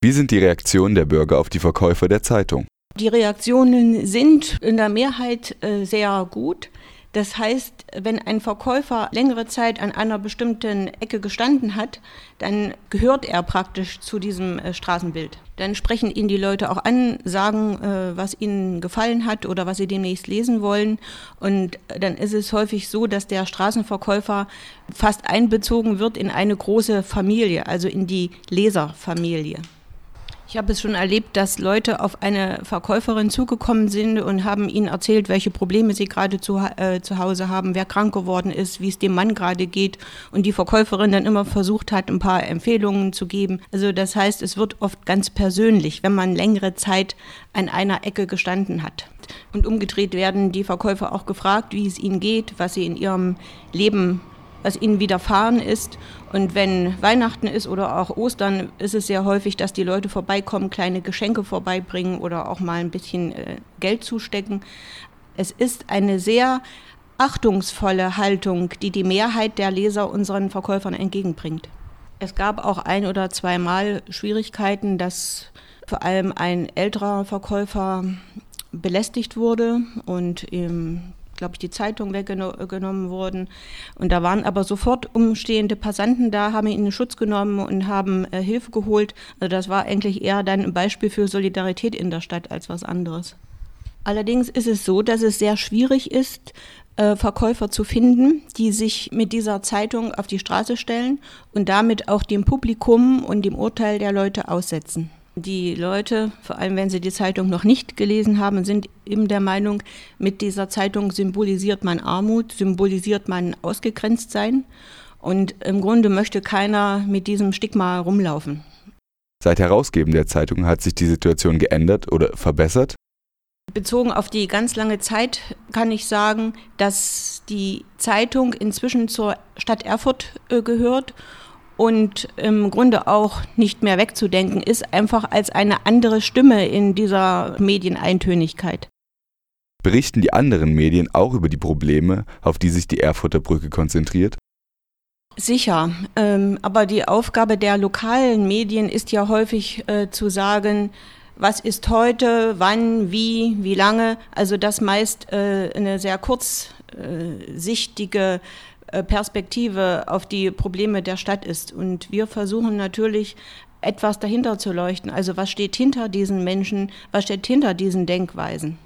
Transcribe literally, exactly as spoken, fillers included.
Wie sind die Reaktionen der Bürger auf die Verkäufer der Zeitung? Die Reaktionen sind in der Mehrheit äh, sehr gut. Das heißt, wenn ein Verkäufer längere Zeit an einer bestimmten Ecke gestanden hat, dann gehört er praktisch zu diesem äh, Straßenbild. Dann sprechen ihn die Leute auch an, sagen, äh, was ihnen gefallen hat oder was sie demnächst lesen wollen. Und dann ist es häufig so, dass der Straßenverkäufer fast einbezogen wird in eine große Familie, also in die Leserfamilie. Ich habe es schon erlebt, dass Leute auf eine Verkäuferin zugekommen sind und haben ihnen erzählt, welche Probleme sie gerade zu, äh, zu Hause haben, wer krank geworden ist, wie es dem Mann gerade geht. Und die Verkäuferin dann immer versucht hat, ein paar Empfehlungen zu geben. Also das heißt, es wird oft ganz persönlich, wenn man längere Zeit an einer Ecke gestanden hat. Und umgedreht werden die Verkäufer auch gefragt, wie es ihnen geht, was sie in ihrem Leben was ihnen widerfahren ist. Und wenn Weihnachten ist oder auch Ostern, ist es sehr häufig, dass die Leute vorbeikommen, kleine Geschenke vorbeibringen oder auch mal ein bisschen äh, Geld zustecken. Es ist eine sehr achtungsvolle Haltung, die die Mehrheit der Leser unseren Verkäufern entgegenbringt. Es gab auch ein oder zweimal Schwierigkeiten, dass vor allem ein älterer Verkäufer belästigt wurde und im glaube ich, die Zeitung weggenommen wurden. Und da waren aber sofort umstehende Passanten da, haben ihn in Schutz genommen und haben äh, Hilfe geholt. Also das war eigentlich eher dann ein Beispiel für Solidarität in der Stadt als was anderes. Allerdings ist es so, dass es sehr schwierig ist, äh, Verkäufer zu finden, die sich mit dieser Zeitung auf die Straße stellen und damit auch dem Publikum und dem Urteil der Leute aussetzen. Die Leute, vor allem wenn sie die Zeitung noch nicht gelesen haben, sind eben der Meinung, mit dieser Zeitung symbolisiert man Armut, symbolisiert man Ausgegrenztsein. Und im Grunde möchte keiner mit diesem Stigma rumlaufen. Seit Herausgeben der Zeitung hat sich die Situation geändert oder verbessert? Bezogen auf die ganz lange Zeit kann ich sagen, dass die Zeitung inzwischen zur Stadt Erfurt äh, gehört und im Grunde auch nicht mehr wegzudenken ist, einfach als eine andere Stimme in dieser Medieneintönigkeit. Berichten die anderen Medien auch über die Probleme, auf die sich die Erfurter Brücke konzentriert? Sicher, ähm, aber die Aufgabe der lokalen Medien ist ja häufig äh, zu sagen, was ist heute, wann, wie, wie lange. Also das meist äh, eine sehr kurzsichtige Perspektive auf die Probleme der Stadt ist. Und wir versuchen natürlich, etwas dahinter zu leuchten. Also was steht hinter diesen Menschen, was steht hinter diesen Denkweisen?